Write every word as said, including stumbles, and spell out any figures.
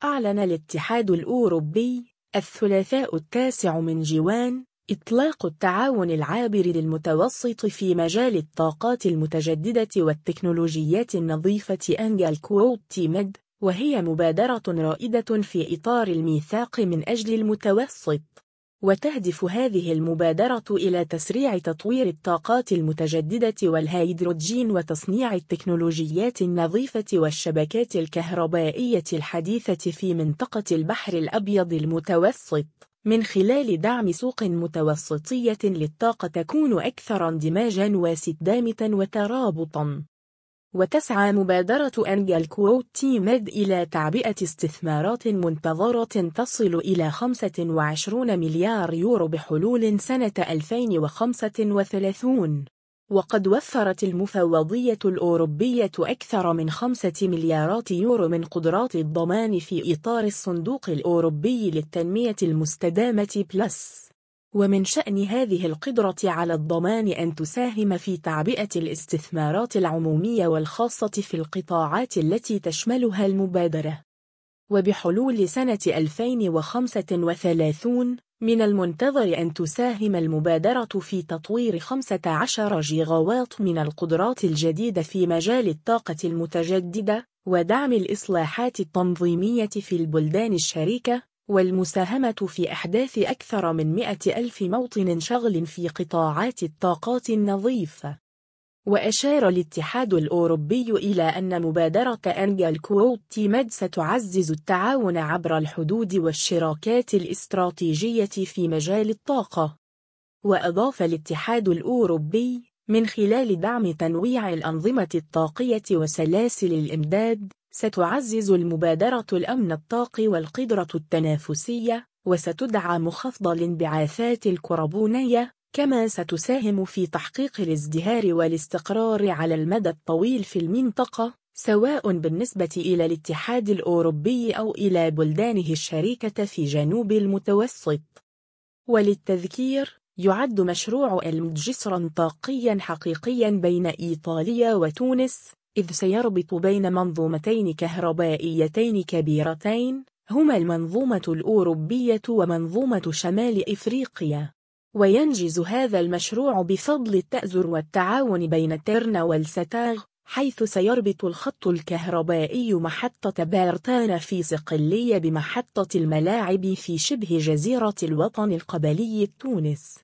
أعلن الاتحاد الأوروبي الثلاثاء التاسع من جوان إطلاق التعاون العابر للمتوسط في مجال الطاقات المتجددة والتكنولوجيات النظيفة أنجل كوروت تيمد، وهي مبادرة رائدة في إطار الميثاق من أجل المتوسط. وتهدف هذه المبادرة إلى تسريع تطوير الطاقات المتجددة والهيدروجين وتصنيع التكنولوجيات النظيفة والشبكات الكهربائية الحديثة في منطقة البحر الأبيض المتوسط، من خلال دعم سوق متوسطية للطاقة تكون أكثر اندماجاً واستدامة وترابطاً. وتسعى مبادرة أنجل كوروت تيمد إلى تعبئة استثمارات منتظرة تصل إلى خمسة وعشرين مليار يورو بحلول سنة ألفين وخمسة وثلاثين، وقد وفرت المفوضية الأوروبية أكثر من خمسة مليارات يورو من قدرات الضمان في إطار الصندوق الأوروبي للتنمية المستدامة بلس. ومن شأن هذه القدرة على الضمان أن تساهم في تعبئة الاستثمارات العمومية والخاصة في القطاعات التي تشملها المبادرة. وبحلول سنة ألفين وخمسة وثلاثين من المنتظر أن تساهم المبادرة في تطوير خمسة عشر جيغاوات من القدرات الجديدة في مجال الطاقة المتجددة، ودعم الإصلاحات التنظيمية في البلدان الشريكة، والمساهمة في إحداث أكثر من مئة ألف موطن شغل في قطاعات الطاقات النظيفة. وأشار الاتحاد الأوروبي إلى أن مبادرة أنجل كوروت تيمد ستعزز التعاون عبر الحدود والشراكات الاستراتيجية في مجال الطاقة. وأضاف الاتحاد الأوروبي من خلال دعم تنويع الأنظمة الطاقية وسلاسل الإمداد، ستعزز المبادرة الأمن الطاقي والقدرة التنافسية، وستدعم خفض الانبعاثات الكربونية، كما ستساهم في تحقيق الازدهار والاستقرار على المدى الطويل في المنطقة، سواء بالنسبة إلى الاتحاد الأوروبي أو إلى بلدانه الشريكة في جنوب المتوسط. وللتذكير، يعد مشروع إلمد جسراً طاقياً حقيقياً بين إيطاليا وتونس، إذ سيربط بين منظومتين كهربائيتين كبيرتين هما المنظومة الأوروبية ومنظومة شمال إفريقيا. وينجز هذا المشروع بفضل التأزر والتعاون بين تيرنا والستاغ، حيث سيربط الخط الكهربائي محطة بارتانا في صقلية بمحطة الملاعب في شبه جزيرة الوطن القبلي تونس.